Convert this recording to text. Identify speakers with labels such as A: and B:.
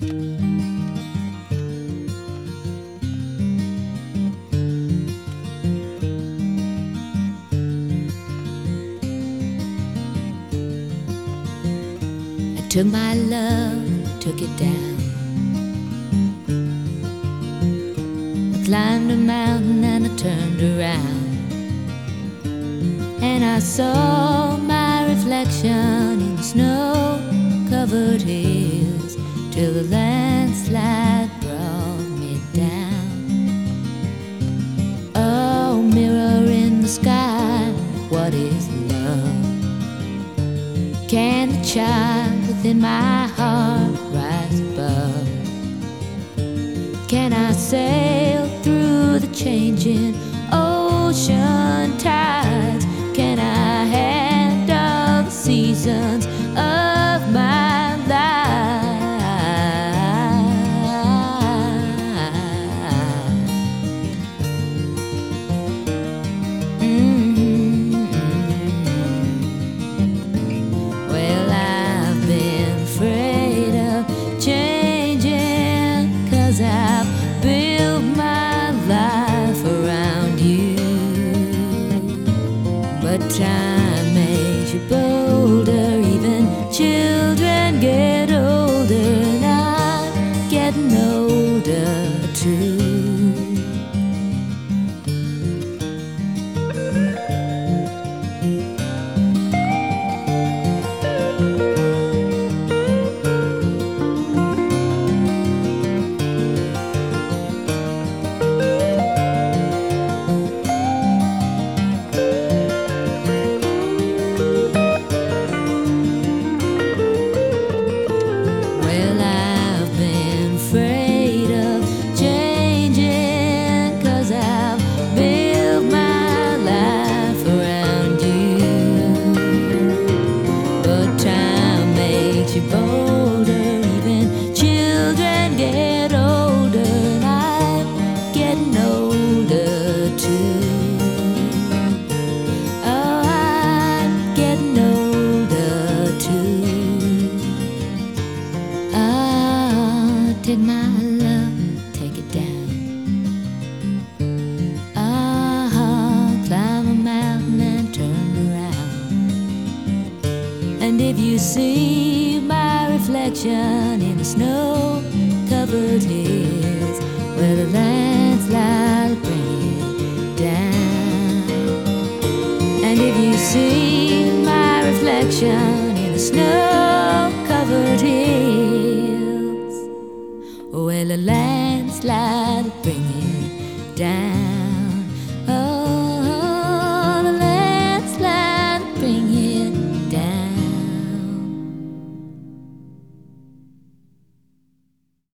A: Took my love, took it down. I climbed a mountain and I turned around, and I saw my reflection in the snow-covered hills, till the landslide brought me down. Oh, mirror in the sky, what is love? Can the child within my heart rise above? Can I sail through the changing ocean tides? Can I handle the seasons of my life? Well, I've been afraid of changing, 'cause I've built my life around you. But time makes you bolder, even children get older, and I'm getting older too. Bolder, even children get older, and I'm getting older too. Oh, I'm getting older too. Oh, take my love, take it down. Oh, climb a mountain and turn around, and if you see my reflection in the snow-covered hills, where the landslide will bring it down. And if you see my reflection in the snow-covered hills, where the landslide will bring it down.